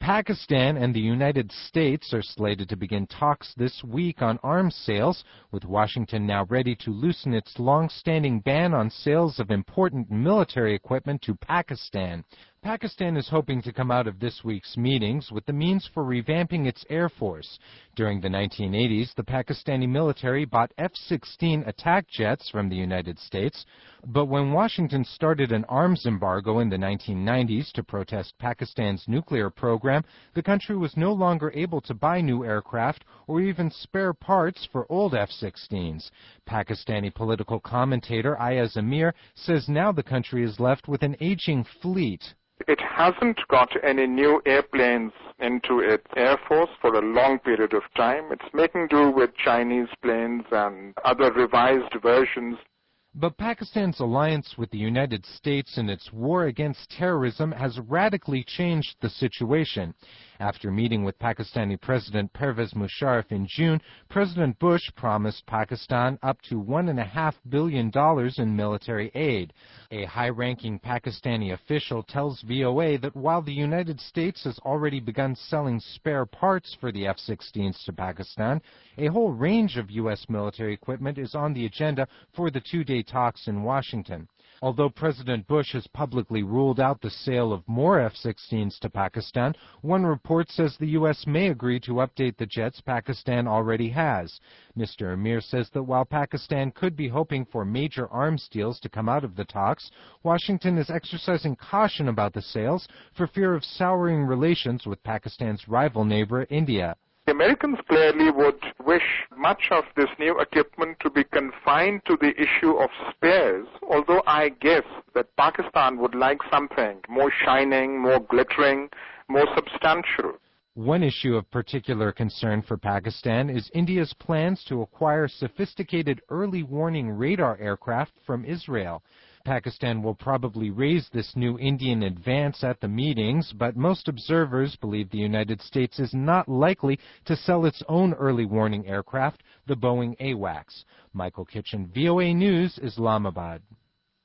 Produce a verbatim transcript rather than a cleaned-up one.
Pakistan and the United States are slated to begin talks this week on arms sales, with Washington now ready to loosen its long-standing ban on sales of important military equipment to Pakistan. Pakistan is hoping to come out of this week's meetings with the means for revamping its air force. During the nineteen eighties, the Pakistani military bought F sixteen attack jets from the United States, but when Washington started an arms embargo in the nineteen nineties to protest Pakistan's nuclear program, the country was no longer able to buy new aircraft or even spare parts for old F sixteens. Pakistani political commentator Ayaz Amir says now the country is left with an aging fleet. It hasn't got any new airplanes into its air force for a long period of time. It's making do with Chinese planes and other revised versions. But Pakistan's alliance with the United States in its war against terrorism has radically changed the situation. After meeting with Pakistani President Pervez Musharraf in June, President Bush promised Pakistan up to one point five billion dollars in military aid. A high-ranking Pakistani official tells V O A that while the United States has already begun selling spare parts for the F sixteens to Pakistan, a whole range of U S military equipment is on the agenda for the two-day talks in Washington. Although President Bush has publicly ruled out the sale of more F sixteens to Pakistan, one report says the U S may agree to update the jets Pakistan already has. Mister Amir says that while Pakistan could be hoping for major arms deals to come out of the talks, Washington is exercising caution about the sales for fear of souring relations with Pakistan's rival neighbor, India. The Americans clearly would wish much of this new equipment to be confined to the issue of spares, although I guess that Pakistan would like something more shining, more glittering, more substantial. One issue of particular concern for Pakistan is India's plans to acquire sophisticated early warning radar aircraft from Israel. Pakistan will probably raise this new Indian advance at the meetings, but most observers believe the United States is not likely to sell its own early warning aircraft, the Boeing AWACS. Michael Kitchen, V O A News, Islamabad.